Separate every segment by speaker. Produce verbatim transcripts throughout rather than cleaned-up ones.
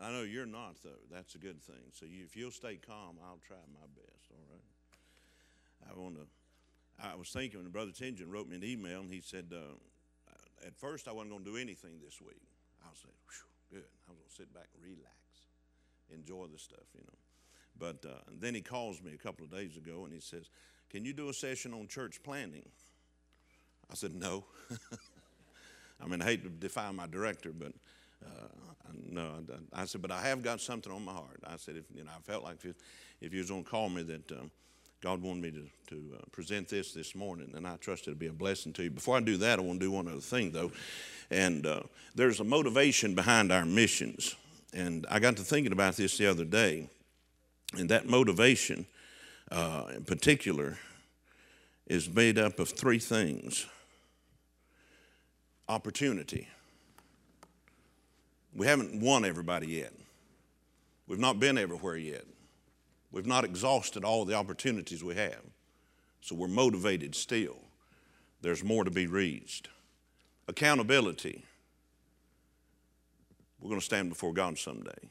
Speaker 1: I know you're not, though. That's a good thing. So you, if you'll stay calm, I'll try my best, all right? I want to, I was thinking when Brother Tingen wrote me an email, and he said, uh, at first I wasn't going to do anything this week. I was like, whew, good. I was going to sit back and relax, enjoy the stuff, you know. But uh, then he calls me a couple of days ago, and he says, can you do a session on church planning? I said, no. I mean, I hate to defy my director, but uh, no. I said, but I have got something on my heart. I said, if you know, I felt like if, if you was going to call me that um, God wanted me to, to uh, present this this morning, and I trust it'll be a blessing to you. Before I do that, I want to do one other thing, though. And uh, there's a motivation behind our missions. And I got to thinking about this the other day. And that motivation, uh, in particular, is made up of three things. Opportunity. We haven't won everybody yet. We've not been everywhere yet. We've not exhausted all the opportunities we have. So we're motivated still. There's more to be reached. Accountability. We're going to stand before God someday.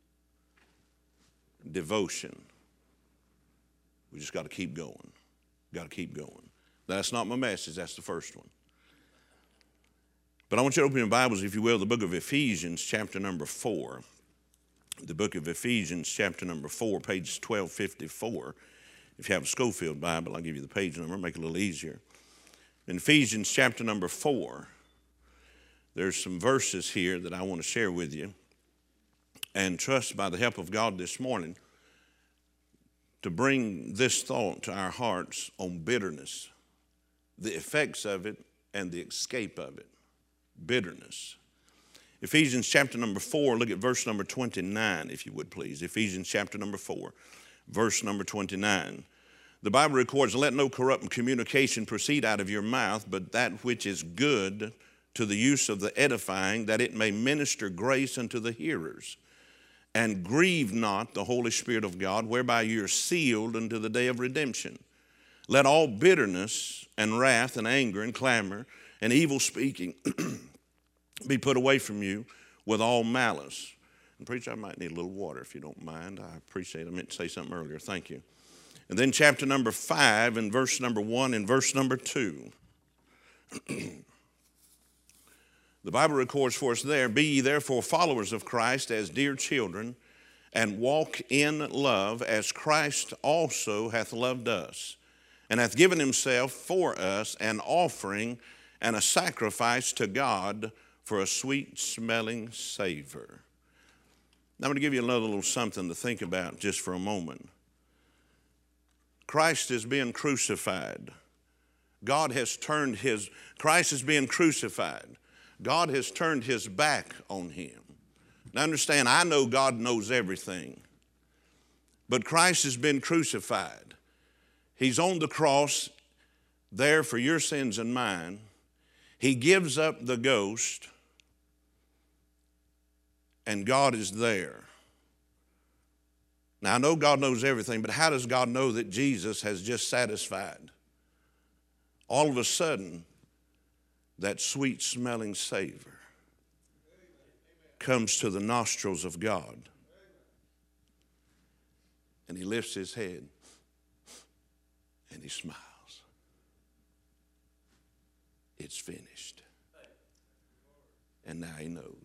Speaker 1: Devotion. We just got to keep going. Got to keep going. That's not my message. That's the first one. But I want you to open your Bibles, if you will, the book of Ephesians, chapter number four. The book of Ephesians, chapter number four, page twelve fifty-four. If you have a Schofield Bible, I'll give you the page number, make it a little easier. In Ephesians, chapter number four, there's some verses here that I want to share with you. And trust by the help of God this morning to bring this thought to our hearts on bitterness, the effects of it and the escape of it. Bitterness. Ephesians chapter number four, look at verse number twenty-nine, if you would please. Ephesians chapter number four, verse number twenty-nine. The Bible records, let no corrupt communication proceed out of your mouth, but that which is good to the use of the edifying, that it may minister grace unto the hearers. And grieve not the Holy Spirit of God, whereby you are sealed unto the day of redemption. Let all bitterness and wrath and anger and clamor and evil speaking be put away from you with all malice. And preacher, I might need a little water if you don't mind. I appreciate it. I meant to say something earlier. Thank you. And then chapter number five and verse number one and verse number two. The Bible records for us there, be ye therefore followers of Christ as dear children, and walk in love as Christ also hath loved us, and hath given himself for us an offering and a sacrifice to God for a sweet-smelling savor. Now I'm going to give you another little something to think about just for a moment. Christ is being crucified. God has turned his, Christ is being crucified. God has turned his back on him. Now understand, I know God knows everything. But Christ has been crucified. He's on the cross there for your sins and mine. He gives up the ghost, and God is there. Now I know God knows everything, but how does God know that Jesus has just satisfied? All of a sudden, that sweet-smelling savor comes to the nostrils of God. And he lifts his head and he smiles. It's finished. And now he knows.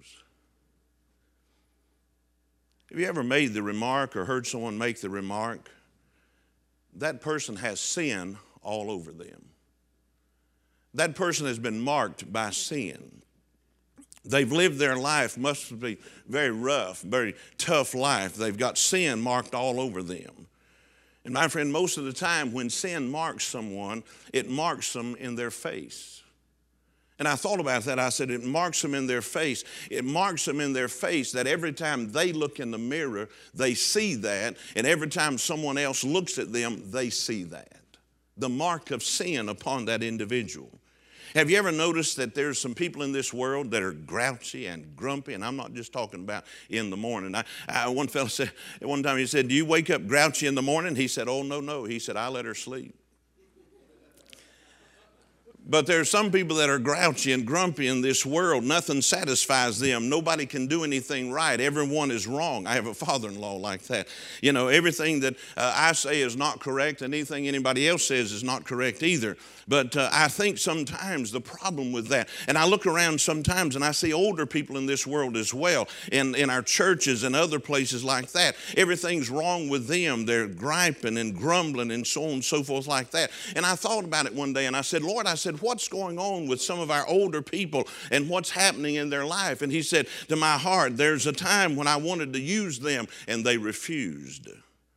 Speaker 1: Have you ever made the remark or heard someone make the remark, that person has sin all over them? That person has been marked by sin. They've lived their life, must be very rough, very tough life. They've got sin marked all over them. And my friend, most of the time when sin marks someone, it marks them in their face. And I thought about that. I said, it marks them in their face. It marks them in their face that every time they look in the mirror, they see that. And every time someone else looks at them, they see that. The mark of sin upon that individual. Have you ever noticed that there's some people in this world that are grouchy and grumpy? And I'm not just talking about in the morning. I, I, one fellow said, one time he said, do you wake up grouchy in the morning? He said, oh, no, no. He said, I let her sleep. But there are some people that are grouchy and grumpy in this world. Nothing satisfies them. Nobody can do anything right. Everyone is wrong. I have a father-in-law like that. You know, everything that uh, I say is not correct, and anything anybody else says is not correct either. But uh, I think sometimes the problem with that, and I look around sometimes and I see older people in this world as well, in, in our churches and other places like that. Everything's wrong with them. They're griping and grumbling and so on and so forth like that. And I thought about it one day and I said, Lord, I said, what's going on with some of our older people and what's happening in their life? And he said to my heart, there's a time when I wanted to use them and they refused.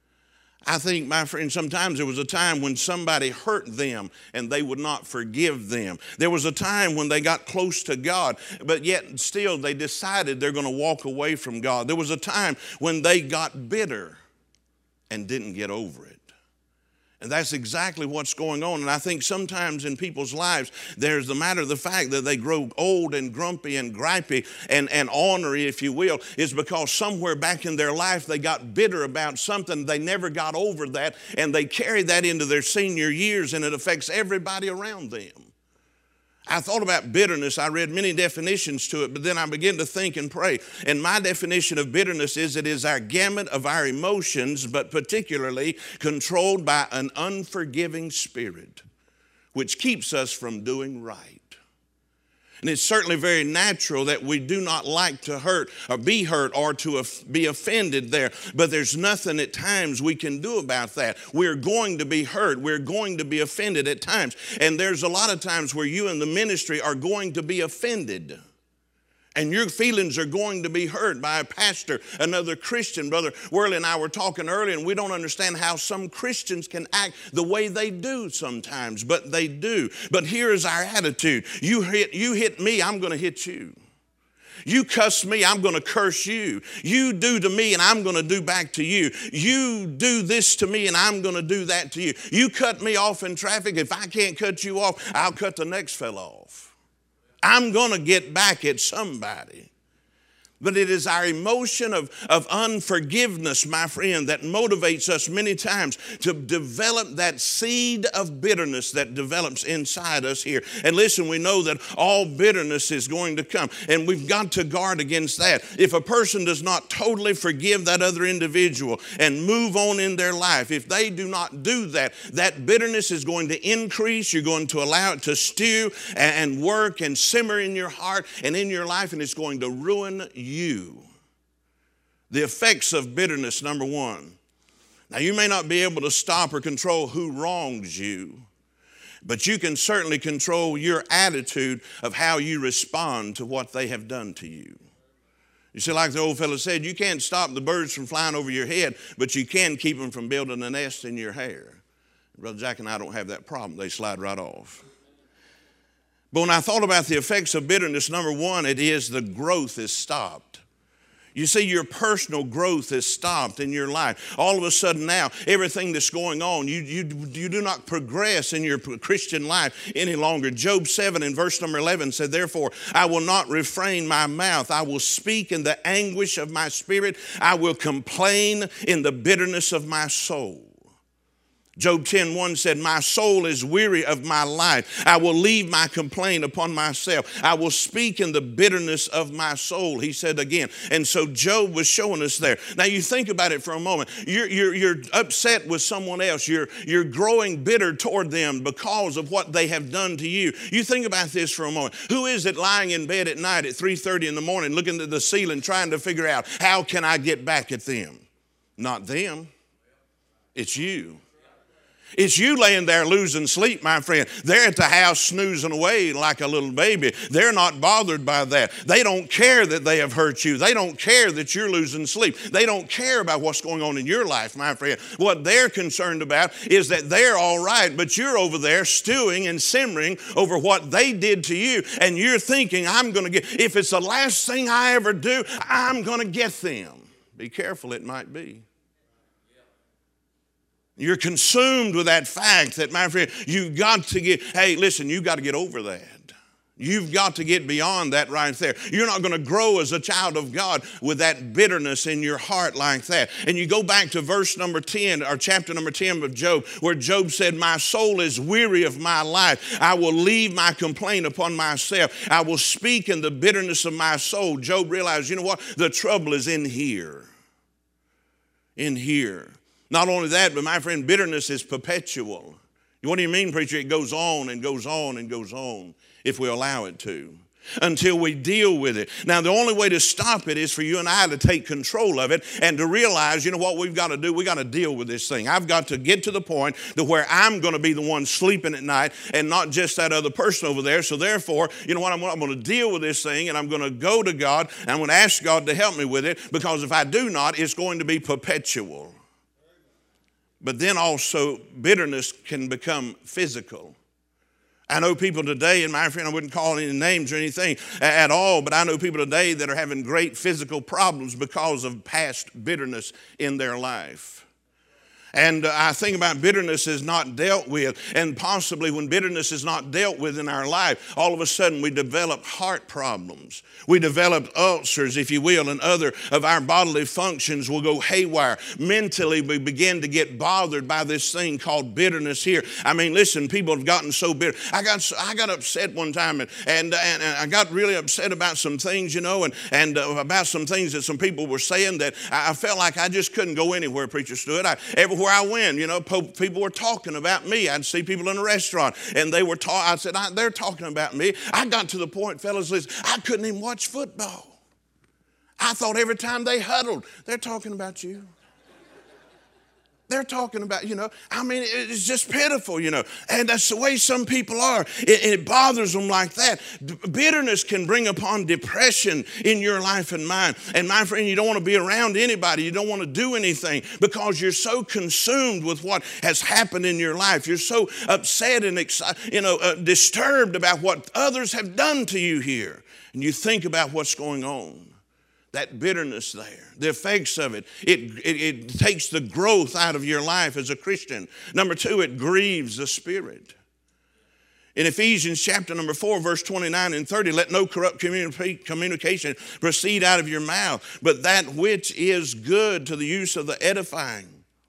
Speaker 1: I think, my friend, sometimes there was a time when somebody hurt them and they would not forgive them. There was a time when they got close to God, but yet still they decided they're going to walk away from God. There was a time when they got bitter and didn't get over it. And that's exactly what's going on. And I think sometimes in people's lives, there's the matter of the fact that they grow old and grumpy and gripey and, and ornery, if you will, is because somewhere back in their life they got bitter about something. They never got over that, and they carry that into their senior years, and it affects everybody around them. I thought about bitterness. I read many definitions to it, but then I began to think and pray. And my definition of bitterness is it is our gamut of our emotions, but particularly controlled by an unforgiving spirit, which keeps us from doing right. And it's certainly very natural that we do not like to hurt or be hurt or to be offended there. But there's nothing at times we can do about that. We're going to be hurt. We're going to be offended at times. And there's a lot of times where you in the ministry are going to be offended. And your feelings are going to be hurt by a pastor, another Christian. Brother Worley and I were talking earlier, and we don't understand how some Christians can act the way they do sometimes, but they do. But here is our attitude. You hit, you hit me, I'm going to hit you. You cuss me, I'm going to curse you. You do to me, and I'm going to do back to you. You do this to me, and I'm going to do that to you. You cut me off in traffic. If I can't cut you off, I'll cut the next fellow off. I'm going to get back at somebody. But it is our emotion of, of unforgiveness, my friend, that motivates us many times to develop that seed of bitterness that develops inside us here. And listen, we know that all bitterness is going to come, and we've got to guard against that. If a person does not totally forgive that other individual and move on in their life, if they do not do that, that bitterness is going to increase. You're going to allow it to stew and work and simmer in your heart and in your life, and it's going to ruin you. You. The effects of bitterness, number one. Now, you may not be able to stop or control who wrongs you, but you can certainly control your attitude of how you respond to what they have done to you. You see, like the old fellow said, you can't stop the birds from flying over your head, but you can keep them from building a nest in your hair. Brother Jack and I don't have that problem. They slide right off. But when I thought about the effects of bitterness, number one, it is the growth is stopped. You see, your personal growth is stopped in your life. All of a sudden now, everything that's going on, you, you, you do not progress in your Christian life any longer. Job seven in verse number eleven said, therefore, I will not refrain my mouth. I will speak in the anguish of my spirit. I will complain in the bitterness of my soul. Job ten one said, my soul is weary of my life. I will leave my complaint upon myself. I will speak in the bitterness of my soul, he said again. And so Job was showing us there. Now you think about it for a moment. You're, you're, you're upset with someone else. You're, you're growing bitter toward them because of what they have done to you. You think about this for a moment. Who is it lying in bed at night at three thirty in the morning looking at the ceiling trying to figure out how can I get back at them? Not them. It's you. It's you laying there losing sleep, my friend. They're at the house snoozing away like a little baby. They're not bothered by that. They don't care that they have hurt you. They don't care that you're losing sleep. They don't care about what's going on in your life, my friend. What they're concerned about is that they're all right, but you're over there stewing and simmering over what they did to you, and you're thinking, I'm going to get, if it's the last thing I ever do, I'm going to get them. Be careful, it might be. You're consumed with that fact that, my friend, you've got to get, hey, listen, you've got to get over that. You've got to get beyond that right there. You're not going to grow as a child of God with that bitterness in your heart like that. And you go back to verse number ten, or chapter number ten of Job, where Job said, my soul is weary of my life. I will leave my complaint upon myself. I will speak in the bitterness of my soul. Job realized, you know what? The trouble is in here. In here. Not only that, but my friend, bitterness is perpetual. What do you mean, preacher? It goes on and goes on and goes on if we allow it to, until we deal with it. Now, the only way to stop it is for you and I to take control of it and to realize, you know what we've got to do? We've got to deal with this thing. I've got to get to the point to where I'm going to be the one sleeping at night and not just that other person over there. So therefore, you know what? I'm, I'm going to deal with this thing, and I'm going to go to God, and I'm going to ask God to help me with it, because if I do not, it's going to be perpetual. But then also, bitterness can become physical. I know people today, and my friend, I wouldn't call any names or anything at all, but I know people today that are having great physical problems because of past bitterness in their life. And uh, I think about bitterness is not dealt with, and possibly when bitterness is not dealt with in our life, all of a sudden we develop heart problems. We develop ulcers, if you will, and other of our bodily functions will go haywire. Mentally, we begin to get bothered by this thing called bitterness here. I mean, listen, people have gotten so bitter. I got I got upset one time, and and, and, and I got really upset about some things, you know, and, and uh, about some things that some people were saying that I felt like I just couldn't go anywhere, preacher stood. I, everywhere I went, you know, people were talking about me. I'd see people in a restaurant, and they were talking. I said, I, they're talking about me. I got to the point, fellas, listen, I couldn't even watch football. I thought every time they huddled, they're talking about you. They're talking about, you know, I mean, it's just pitiful, you know. And that's the way some people are. It, it bothers them like that. D- bitterness can bring upon depression in your life and mine. And my friend, you don't want to be around anybody. You don't want to do anything because you're so consumed with what has happened in your life. You're so upset and, exci- you know, uh, disturbed about what others have done to you here. And you think about what's going on. That bitterness there, the effects of it, it, it, it takes the growth out of your life as a Christian. Number two, it grieves the spirit. In Ephesians chapter number four, verse twenty-nine and thirty, let no corrupt communi- communication proceed out of your mouth, but that which is good to the use of the edifying,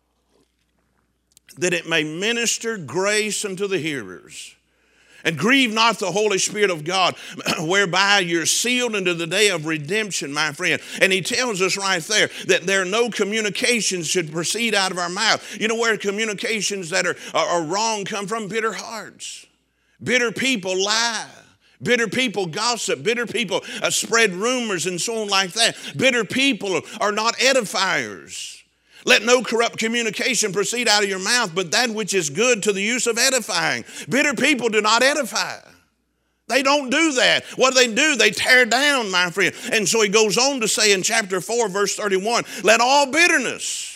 Speaker 1: that it may minister grace unto the hearers. And grieve not the Holy Spirit of God, whereby you're sealed into the day of redemption, my friend. And he tells us right there that there are no communications should proceed out of our mouth. You know where communications that are, are, are wrong come from? Bitter hearts. Bitter people lie. Bitter people gossip. Bitter people uh, spread rumors and so on like that. Bitter people are not edifiers. Let no corrupt communication proceed out of your mouth, but that which is good to the use of edifying. Bitter people do not edify. They don't do that. What do they do? They tear down, my friend. And so he goes on to say in chapter four, verse thirty-one, let all bitterness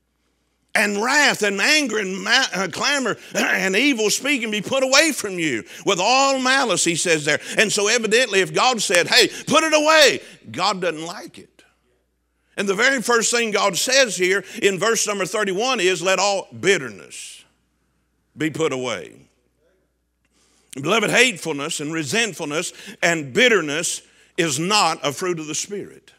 Speaker 1: and wrath and anger and ma- uh, clamor and evil speaking be put away from you with all malice, he says there. And so evidently if God said, hey, put it away, God doesn't like it. And the very first thing God says here in verse number thirty-one is, let all bitterness be put away. Beloved, hatefulness and resentfulness and bitterness is not a fruit of the Spirit.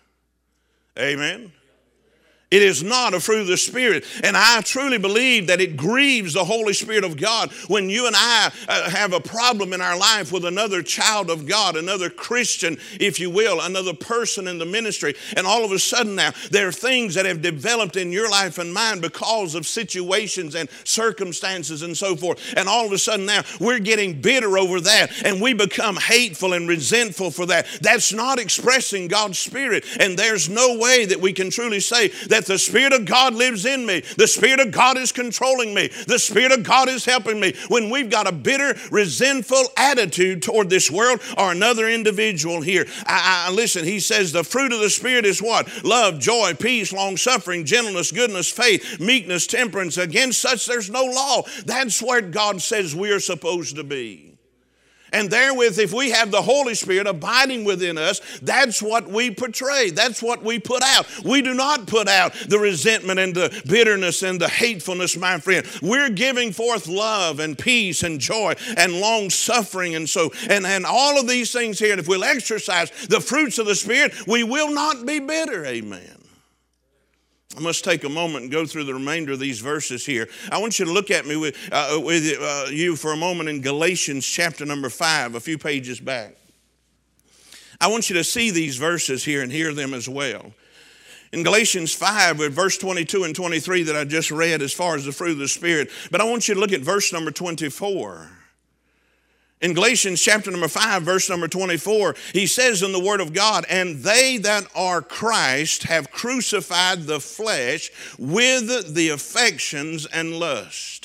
Speaker 1: Amen. It is not a fruit of the Spirit. And I truly believe that it grieves the Holy Spirit of God when you and I uh, have a problem in our life with another child of God, another Christian, if you will, another person in the ministry. And all of a sudden now, there are things that have developed in your life and mine because of situations and circumstances and so forth. And all of a sudden now, we're getting bitter over that. And we become hateful and resentful for that. That's not expressing God's Spirit. And there's no way that we can truly say that the Spirit of God lives in me. The Spirit of God is controlling me. The Spirit of God is helping me. When we've got a bitter, resentful attitude toward this world or another individual here. I, I, listen, he says the fruit of the Spirit is what? Love, joy, peace, long-suffering, gentleness, goodness, faith, meekness, temperance. Against such there's no law. That's where God says we are supposed to be. And therewith, if we have the Holy Spirit abiding within us, that's what we portray. That's what we put out. We do not put out the resentment and the bitterness and the hatefulness, my friend. We're giving forth love and peace and joy and long suffering and so, and, and all of these things here. And if we'll exercise the fruits of the Spirit, we will not be bitter. Amen. I must take a moment and go through the remainder of these verses here. I want you to look at me with, uh, with uh, you for a moment in Galatians chapter number five, a few pages back. I want you to see these verses here and hear them as well. In Galatians five, with verse twenty-two and twenty-three that I just read as far as the fruit of the Spirit. But I want you to look at verse number twenty-four. In Galatians chapter number five, verse number twenty-four, he says in the Word of God, and they that are Christ have crucified the flesh with the affections and lust.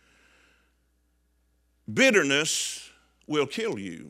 Speaker 1: Bitterness will kill you.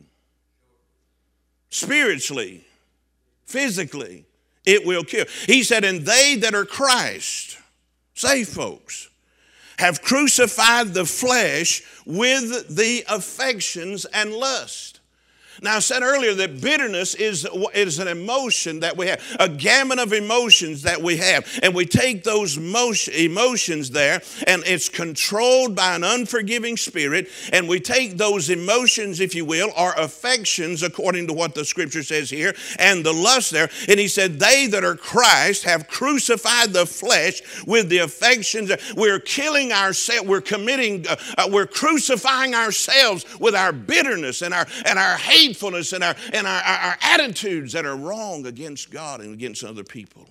Speaker 1: Spiritually, physically, it will kill. He said, and they that are Christ, saved folks, have crucified the flesh with the affections and lust. Now, I said earlier that bitterness is, is an emotion that we have, a gamut of emotions that we have. And we take those emotion, emotions there, and it's controlled by an unforgiving spirit. And we take those emotions, if you will, or affections, according to what the Scripture says here, and the lust there. And he said, they that are Christ have crucified the flesh with the affections. We're killing ourselves. We're committing, uh, uh, we're crucifying ourselves with our bitterness and our, and our hate. And, our, and our, our attitudes that are wrong against God and against other people.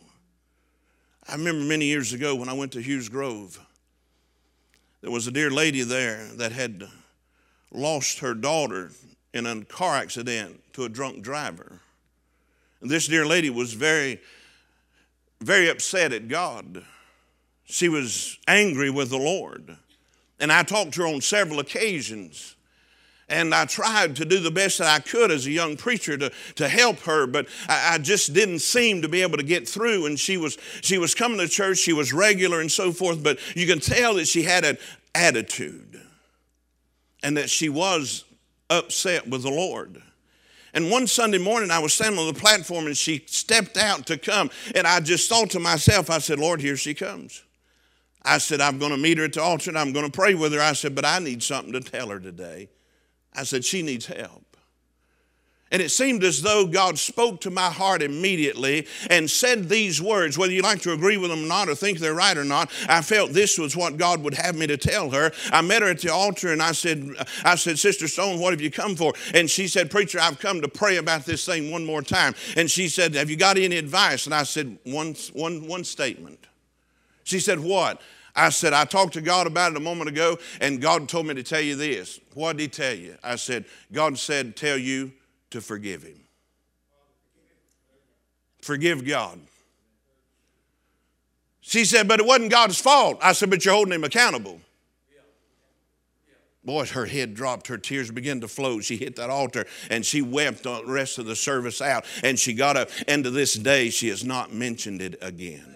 Speaker 1: I remember many years ago when I went to Hughes Grove, there was a dear lady there that had lost her daughter in a car accident to a drunk driver. And this dear lady was very, very upset at God. She was angry with the Lord. And I talked to her on several occasions. And I tried to do the best that I could as a young preacher to, to help her, but I, I just didn't seem to be able to get through. And she was, she was coming to church, she was regular and so forth, but you can tell that she had an attitude and that she was upset with the Lord. And one Sunday morning I was standing on the platform and she stepped out to come, and I just thought to myself, I said, Lord, here she comes. I said, I'm going to meet her at the altar and I'm going to pray with her. I said, but I need something to tell her today. I said, she needs help. And it seemed as though God spoke to my heart immediately and said these words, whether you like to agree with them or not or think they're right or not. I felt this was what God would have me to tell her. I met her at the altar and I said, I said, Sister Stone, what have you come for? And she said, Preacher, I've come to pray about this thing one more time. And she said, have you got any advice? And I said, one, one, one statement. She said, what? I said, I talked to God about it a moment ago, and God told me to tell you this. What did He tell you? I said, God said, tell you to forgive Him. Forgive God. She said, but it wasn't God's fault. I said, but you're holding Him accountable. Boy, her head dropped, her tears began to flow. She hit that altar and she wept the rest of the service out. And she got up, and to this day, she has not mentioned it again.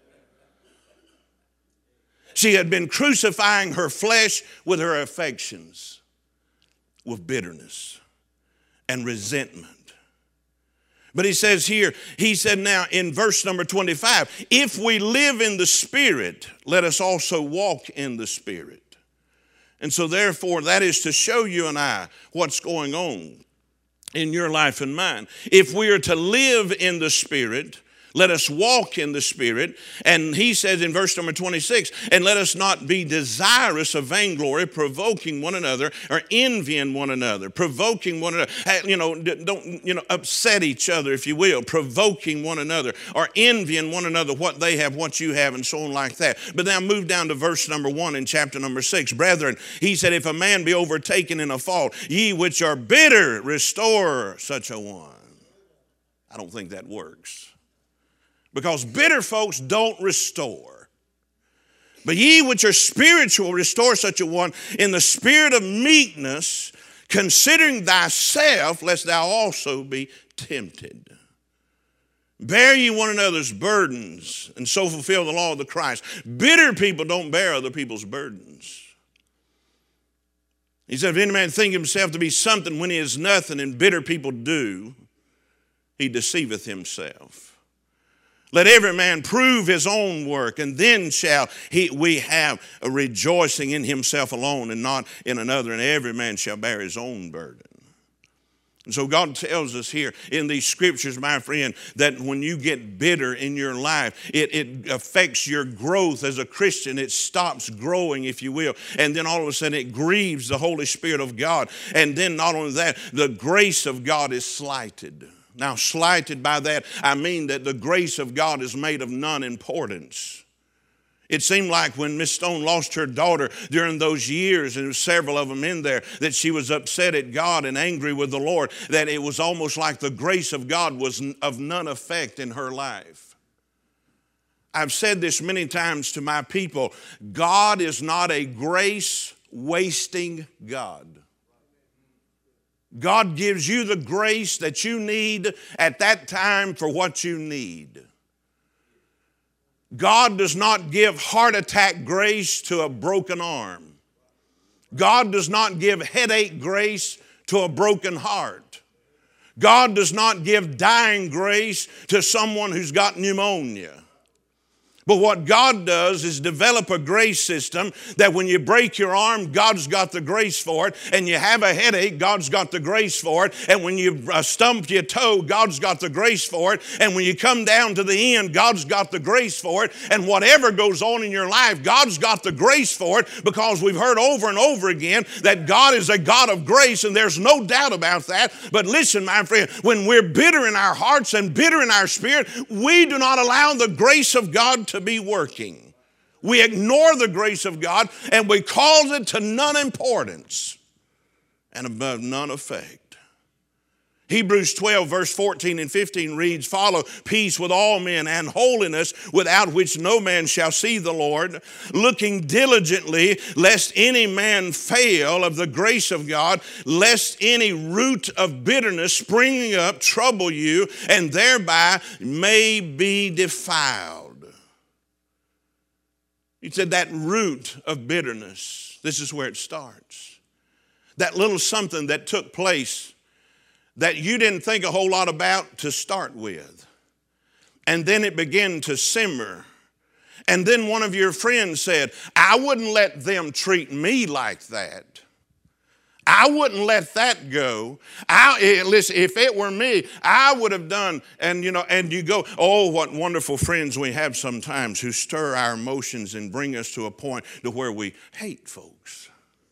Speaker 1: She had been crucifying her flesh with her affections, with bitterness and resentment. But he says here, he said now in verse number twenty-five, if we live in the Spirit, let us also walk in the Spirit. And so therefore, that is to show you and I what's going on in your life and mine. If we are to live in the Spirit, let us walk in the Spirit. And he says in verse number twenty-six, and let us not be desirous of vainglory, provoking one another or envying one another, provoking one another. You know, don't, you know, upset each other, if you will, provoking one another or envying one another what they have, what you have, and so on like that. But now move down to verse number one in chapter number six. Brethren, he said, if a man be overtaken in a fault, ye which are bitter, restore such a one. I don't think that works. Because bitter folks don't restore. But ye which are spiritual, restore such a one in the spirit of meekness, considering thyself, lest thou also be tempted. Bear ye one another's burdens, and so fulfill the law of the Christ. Bitter people don't bear other people's burdens. He said, if any man think himself to be something when he is nothing, and bitter people do, he deceiveth himself. Let every man prove his own work, and then shall he, we have a rejoicing in himself alone and not in another, and every man shall bear his own burden. And so God tells us here in these scriptures, my friend, that when you get bitter in your life, it, it affects your growth as a Christian. It stops growing, if you will. And then all of a sudden it grieves the Holy Spirit of God. And then not only that, the grace of God is slighted. Now, slighted by that, I mean that the grace of God is made of none importance. It seemed like when Miss Stone lost her daughter during those years, and there were several of them in there, that she was upset at God and angry with the Lord, that it was almost like the grace of God was of none effect in her life. I've said this many times to my people, God is not a grace-wasting God. God gives you the grace that you need at that time for what you need. God does not give heart attack grace to a broken arm. God does not give headache grace to a broken heart. God does not give dying grace to someone who's got pneumonia. But what God does is develop a grace system that when you break your arm, God's got the grace for it. And you have a headache, God's got the grace for it. And when you uh, stump your toe, God's got the grace for it. And when you come down to the end, God's got the grace for it. And whatever goes on in your life, God's got the grace for it, because we've heard over and over again that God is a God of grace, and there's no doubt about that. But listen, my friend, when we're bitter in our hearts and bitter in our spirit, we do not allow the grace of God to be working. We ignore the grace of God and we cause it to none importance and above none effect. Hebrews twelve verse fourteen and fifteen reads, follow peace with all men and holiness, without which no man shall see the Lord, looking diligently lest any man fail of the grace of God, lest any root of bitterness springing up trouble you, and thereby may be defiled. He said that root of bitterness, this is where it starts. That little something that took place that you didn't think a whole lot about to start with. And then it began to simmer. And then one of your friends said, I wouldn't let them treat me like that. I wouldn't let that go. I, listen, if it were me, I would have done, and you know, and you go, oh, what wonderful friends we have sometimes who stir our emotions and bring us to a point to where we hate folks.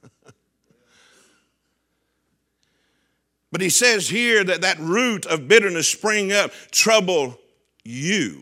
Speaker 1: But he says here that that root of bitterness spring up, trouble you.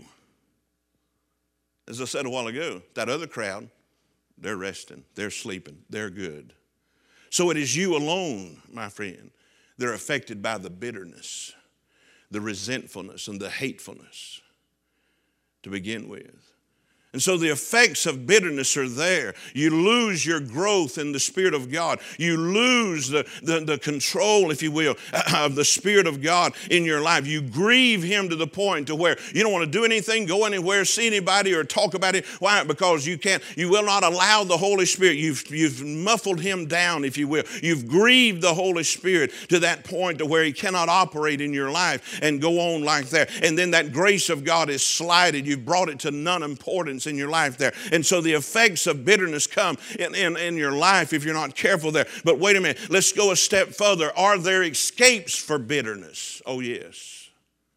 Speaker 1: As I said a while ago, that other crowd, they're resting, they're sleeping, they're good. So it is you alone, my friend, that are affected by the bitterness, the resentfulness, and the hatefulness to begin with. And so the effects of bitterness are there. You lose your growth in the Spirit of God. You lose the, the, the control, if you will, of the Spirit of God in your life. You grieve Him to the point to where you don't want to do anything, go anywhere, see anybody, or talk about it. Why? Because you can't, you will not allow the Holy Spirit. You've, you've muffled Him down, if you will. You've grieved the Holy Spirit to that point to where He cannot operate in your life and go on like that. And then that grace of God is slighted. You've brought it to none importance in your life there. And so the effects of bitterness come in, in, in your life if you're not careful there. But wait a minute, let's go a step further. Are there escapes for bitterness? Oh, yes.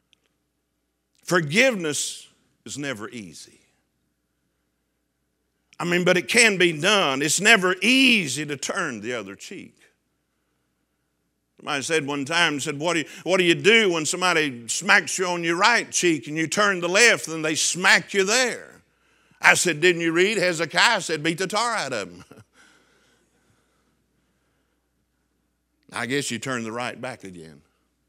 Speaker 1: Forgiveness is never easy. I mean, but it can be done. It's never easy to turn the other cheek. Somebody said one time, said, what do, you, what do you do when somebody smacks you on your right cheek and you turn the left and they smack you there? I said, didn't you read? Hezekiah said, beat the tar out of them. I guess you turn the right back again.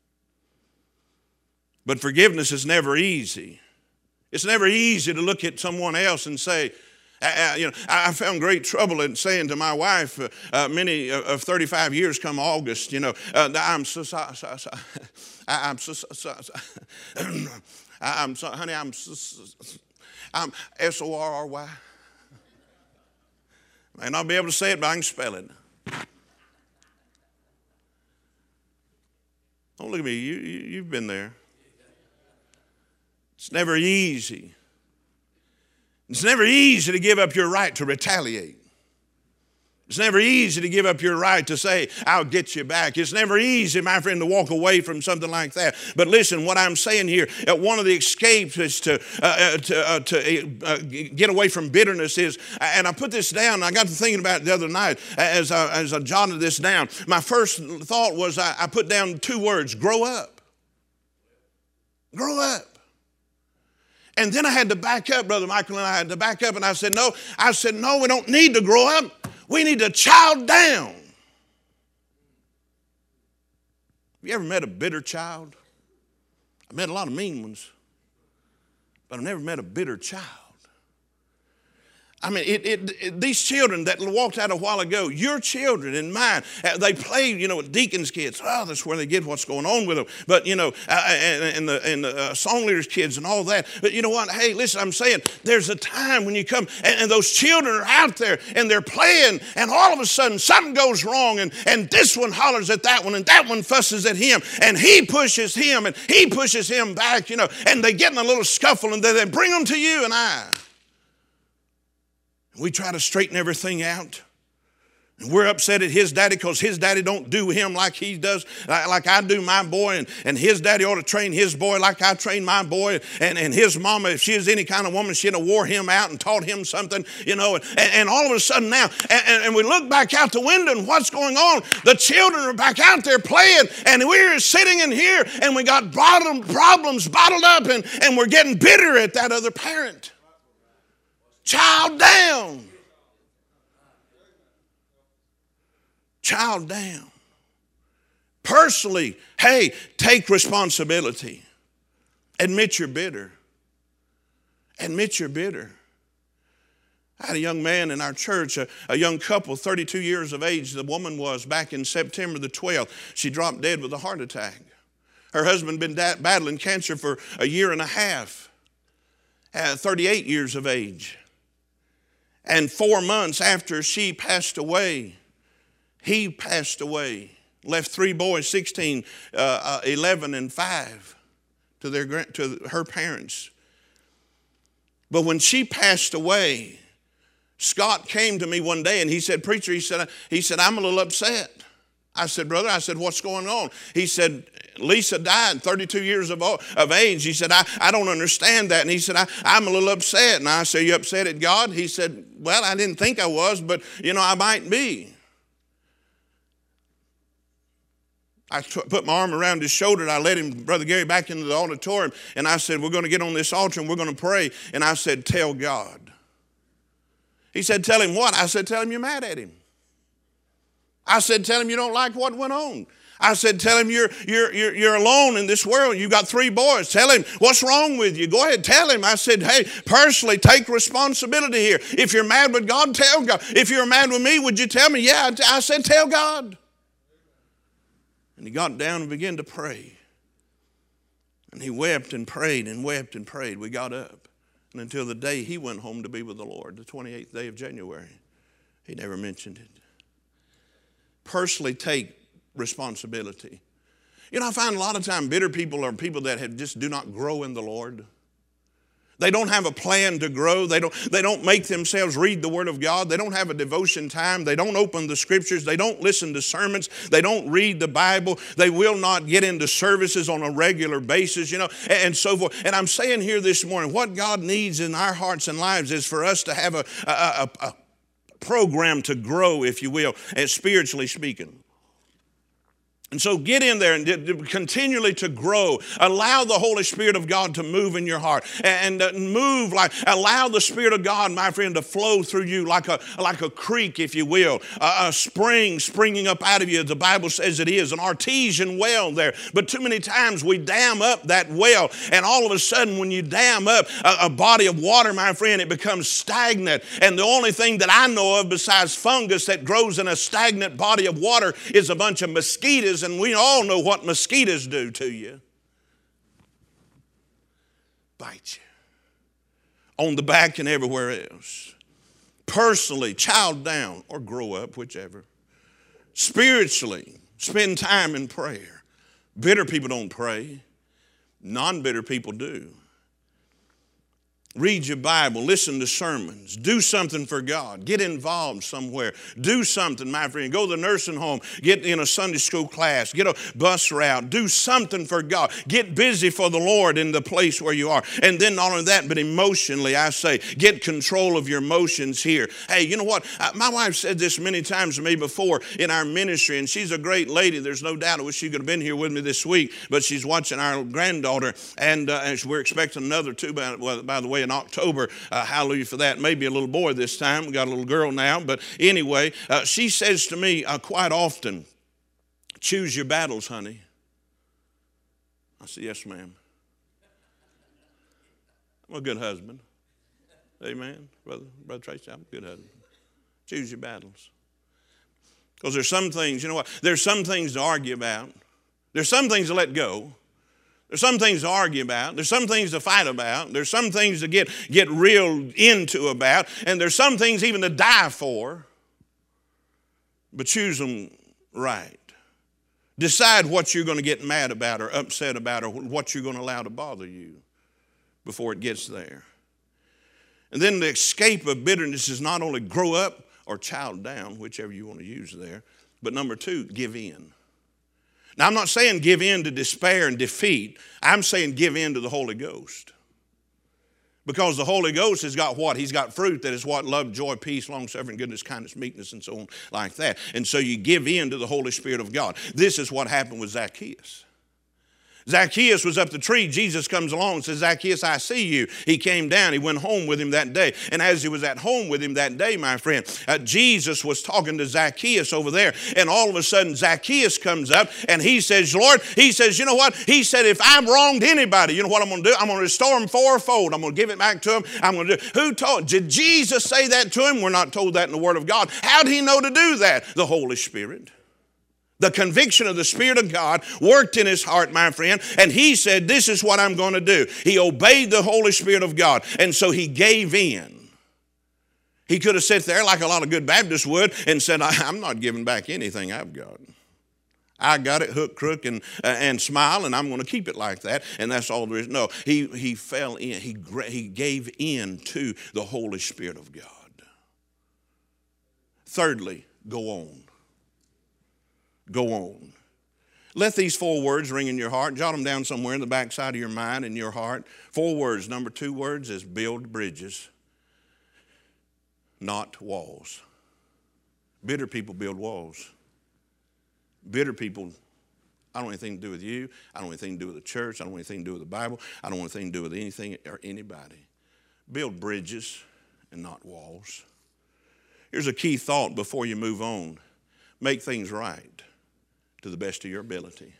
Speaker 1: But forgiveness is never easy. It's never easy to look at someone else and say, I, I, you know, I found great trouble in saying to my wife, uh, uh, many uh, of thirty-five years come August, you know, uh, I'm so sorry, so, so, I'm so, so, so, so I'm so, honey, I'm so, so, I'm S O R R Y. May not be able to say it, but I can spell it. Don't look at me. You, you, you've been there. It's never easy. It's never easy to give up your right to retaliate. It's never easy to give up your right to say, I'll get you back. It's never easy, my friend, to walk away from something like that. But listen, what I'm saying here, uh, one of the escapes is to, uh, uh, to, uh, to uh, get away from bitterness is, and I put this down, I got to thinking about it the other night as I, as I jotted this down. My first thought was I, I put down two words, grow up. Grow up. And then I had to back up, Brother Michael and I had to back up, and I said, no, I said, no, we don't need to grow up. We need to child down. Have you ever met a bitter child? I met a lot of mean ones, but I've never met a bitter child. I mean, it, it, it, these children that walked out a while ago, your children and mine, uh, they play, you know, with deacons' kids. Oh, that's where they get what's going on with them. But, you know, uh, and, and the, and the uh, song leaders' kids and all that. But you know what? Hey, listen, I'm saying there's a time when you come and, and those children are out there and they're playing and all of a sudden something goes wrong and, and this one hollers at that one and that one fusses at him and he pushes him and he pushes him back, you know, and they get in a little scuffle and they, they bring them to you and I. We try to straighten everything out. And we're upset at his daddy because his daddy don't do him like he does, like I do my boy. And, and his daddy ought to train his boy like I train my boy. And, and his mama, if she is any kind of woman, she'd have wore him out and taught him something, you know. And, and all of a sudden now, and, and we look back out the window and what's going on? The children are back out there playing and we're sitting in here and we got bottom problems bottled up and, and we're getting bitter at that other parent. Child down. Child down. Personally, hey, take responsibility. Admit you're bitter. Admit you're bitter. I had a young man in our church, a, a young couple, thirty-two years of age, the woman was, back in September the twelfth. She dropped dead with a heart attack. Her husband had been da- battling cancer for a year and a half. At thirty-eight years of age. And four months after she passed away, he passed away. Left three boys, sixteen, uh, uh, eleven, and five, to their to her parents. But when she passed away, Scott came to me one day and he said, "Preacher," he said, he said, "I'm a little upset." I said, "Brother," I said, "what's going on?" He said, "Lisa died, thirty-two years of, of age." He said, I, I don't understand that. And he said, I, I'm a little upset. And I said, "You upset at God?" He said, "Well, I didn't think I was, but, you know, I might be." I t- put my arm around his shoulder and I led him, Brother Gary, back into the auditorium. And I said, "We're going to get on this altar and we're going to pray." And I said, "Tell God." He said, "Tell him what?" I said, "Tell him you're mad at him." I said, "Tell him you don't like what went on." I said, "Tell him you're, you're, you're, you're alone in this world. You've got three boys. Tell him what's wrong with you. Go ahead, tell him." I said, "Hey, personally, take responsibility here. If you're mad with God, tell God. If you're mad with me, would you tell me?" "Yeah." I said, "Tell God." And he got down and began to pray. And he wept and prayed and wept and prayed. We got up. And until the day he went home to be with the Lord, the twenty-eighth day of January, he never mentioned it. Personally take responsibility. You know, I find a lot of time bitter people are people that have just do not grow in the Lord. They don't have a plan to grow. They don't, they don't make themselves read the Word of God. They don't have a devotion time. They don't open the Scriptures. They don't listen to sermons. They don't read the Bible. They will not get into services on a regular basis, you know, and so forth. And I'm saying here this morning, what God needs in our hearts and lives is for us to have a, a, a, a program to grow, if you will, and spiritually speaking. And so get in there and continually to grow. Allow the Holy Spirit of God to move in your heart. And move like, allow the Spirit of God, my friend, to flow through you like a, like a creek, if you will. A, a spring springing up out of you, the Bible says it is. An artesian well there. But too many times we dam up that well. And all of a sudden when you dam up a, a body of water, my friend, it becomes stagnant. And the only thing that I know of besides fungus that grows in a stagnant body of water is a bunch of mosquitoes. And we all know what mosquitoes do to you. Bite you. On the back and everywhere else. Personally, child down or grow up, whichever. Spiritually, spend time in prayer. Bitter people don't pray. Non-bitter people do. Read your Bible, listen to sermons, do something for God, get involved somewhere, do something, my friend. Go to the nursing home, get in a Sunday school class, get a bus route, do something for God. Get busy for the Lord in the place where you are. And then not only that, but emotionally, I say, get control of your emotions here. Hey, you know what? My wife said this many times to me before in our ministry, and she's a great lady. There's no doubt I wish she could have been here with me this week, but she's watching our granddaughter, and, uh, and we're expecting another two, by, well, by the way, in October. Uh, hallelujah for that. Maybe a little boy this time. We got a little girl now. But anyway, uh, she says to me uh, quite often, choose your battles, honey. I say, yes, ma'am. I'm a good husband. Amen. Brother, Brother Tracy, I'm a good husband. Choose your battles. Because there's some things, you know what? There's some things to argue about. There's some things to let go. There's some things to argue about. There's some things to fight about. There's some things to get, get real into about. And there's some things even to die for. But choose them right. Decide what you're going to get mad about or upset about or what you're going to allow to bother you before it gets there. And then the escape of bitterness is not only grow up or child down, whichever you want to use there, but number two, give in. Now, I'm not saying give in to despair and defeat. I'm saying give in to the Holy Ghost. Because the Holy Ghost has got what? He's got fruit that is what? Love, joy, peace, long-suffering, goodness, kindness, meekness, and so on like that. And so you give in to the Holy Spirit of God. This is what happened with Zacchaeus. Zacchaeus was up the tree. Jesus comes along and says, Zacchaeus, I see you. He came down. He went home with him that day. And as he was at home with him that day, my friend, uh, Jesus was talking to Zacchaeus over there. And all of a sudden, Zacchaeus comes up and he says, Lord, he says, you know what? He said, if I've wronged anybody, you know what I'm going to do? I'm going to restore him fourfold. I'm going to give it back to him. I'm going to do it. Who told? Did Jesus say that to him? We're not told that in the Word of God. How did he know to do that? The Holy Spirit. The conviction of the Spirit of God worked in his heart, my friend, and he said, this is what I'm going to do. He obeyed the Holy Spirit of God, and so he gave in. He could have sat there like a lot of good Baptists would and said, I'm not giving back anything I've got. I got it hook, crook, and, uh, and smile, and I'm going to keep it like that, and that's all there is. No, he, he fell in. He, he gave in to the Holy Spirit of God. Thirdly, go on. Go on. Let these four words ring in your heart. Jot them down somewhere in the backside of your mind and your heart. Four words. Number two words is build bridges, not walls. Bitter people build walls. Bitter people, I don't want anything to do with you. I don't want anything to do with the church. I don't want anything to do with the Bible. I don't want anything to do with anything or anybody. Build bridges and not walls. Here's a key thought before you move on. Make things right to the best of your ability.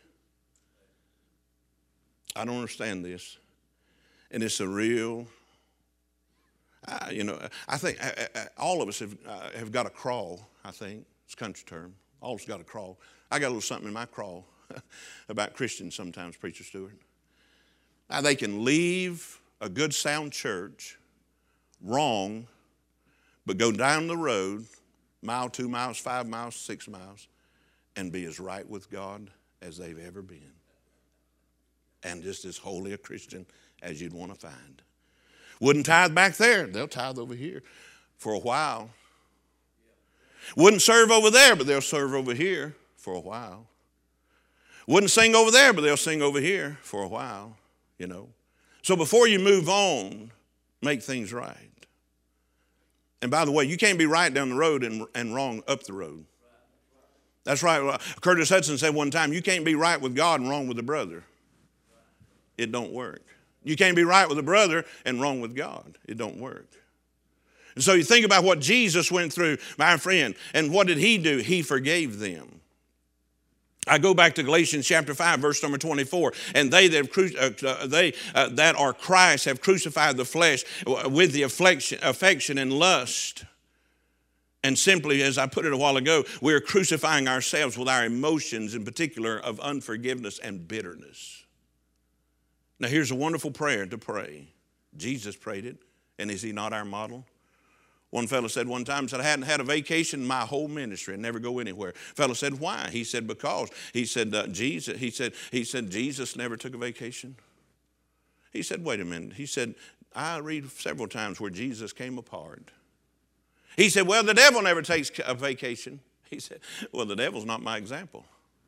Speaker 1: I don't understand this. And it's a real, uh, you know, I think uh, uh, all of us have, uh, have got a crawl, I think. It's a country term. All of us got a crawl. I got a little something in my crawl about Christians sometimes, Preacher Stewart. Now, they can leave a good sound church wrong, but go down the road, mile, two miles, five miles, six miles, and be as right with God as they've ever been. And just as holy a Christian as you'd want to find. Wouldn't tithe back there. They'll tithe over here for a while. Wouldn't serve over there, but they'll serve over here for a while. Wouldn't sing over there, but they'll sing over here for a while, you know. So before you move on, make things right. And by the way, you can't be right down the road and, and wrong up the road. That's right. Curtis Hudson said one time, you can't be right with God and wrong with a brother. It don't work. You can't be right with a brother and wrong with God. It don't work. And so you think about what Jesus went through, my friend, and what did he do? He forgave them. I go back to Galatians chapter five, verse number twenty-four. And they that, have cru- uh, they, uh, that are Christ have crucified the flesh with the affection, affection and lust. And simply, as I put it a while ago, we're crucifying ourselves with our emotions, in particular of unforgiveness and bitterness. Now, here's a wonderful prayer to pray. Jesus prayed it, and is he not our model? One fellow said one time, said, I hadn't had a vacation in my whole ministry and never go anywhere. Fellow said, why? He said, because. He said, uh, Jesus, he said, he said, Jesus never took a vacation. He said, wait a minute. He said, I read several times where Jesus came apart. He said, well, the devil never takes a vacation. He said, well, the devil's not my example.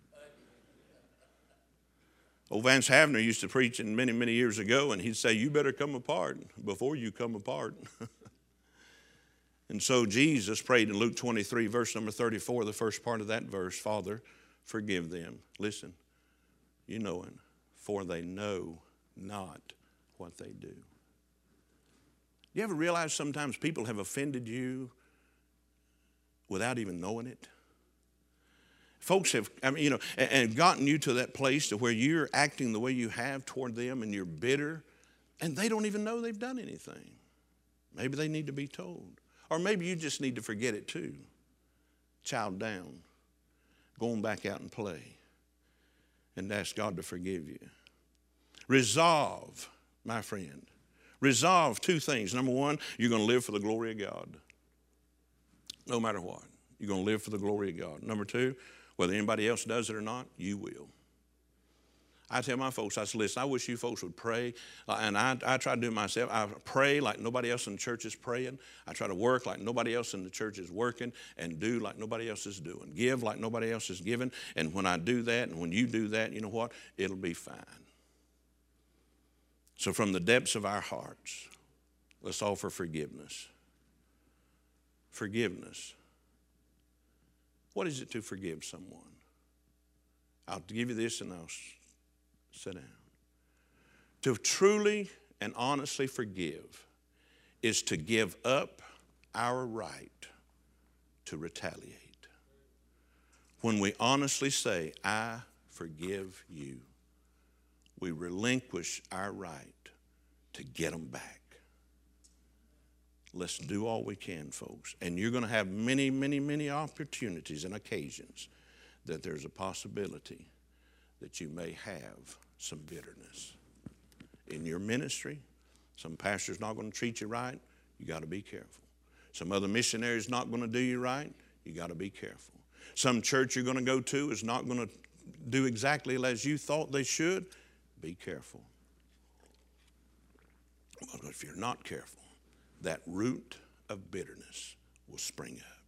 Speaker 1: Old Vance Havner used to preach in many, many years ago, and he'd say, you better come apart before you come apart. And so Jesus prayed in Luke twenty-three, verse number thirty-four, the first part of that verse, Father, forgive them. Listen, you know it, for they know not what they do. You ever realize sometimes people have offended you without even knowing it? Folks have, I mean, you know, and, and gotten you to that place to where you're acting the way you have toward them and you're bitter, and they don't even know they've done anything. Maybe they need to be told. Or maybe you just need to forget it too. Child down. Going back out and play. And ask God to forgive you. Resolve, my friend. Resolve two things. Number one, you're going to live for the glory of God. No matter what. You're going to live for the glory of God. Number two, whether anybody else does it or not, you will. I tell my folks, I said, listen, I wish you folks would pray. Uh, and I, I try to do it myself. I pray like nobody else in the church is praying. I try to work like nobody else in the church is working, and do like nobody else is doing. Give like nobody else is giving. And when I do that, and when you do that, you know what? It'll be fine. So from the depths of our hearts, let's offer forgiveness. Forgiveness. What is it to forgive someone? I'll give you this and I'll sit down. To truly and honestly forgive is to give up our right to retaliate. When we honestly say, I forgive you, we relinquish our right to get them back. Let's do all we can, folks. And you're going to have many, many, many opportunities and occasions that there's a possibility that you may have some bitterness. In your ministry, some pastor's not going to treat you right, you got to be careful. Some other missionary's not going to do you right, you got to be careful. Some church you're going to go to is not going to do exactly as you thought they should, be careful. But if you're not careful, that root of bitterness will spring up.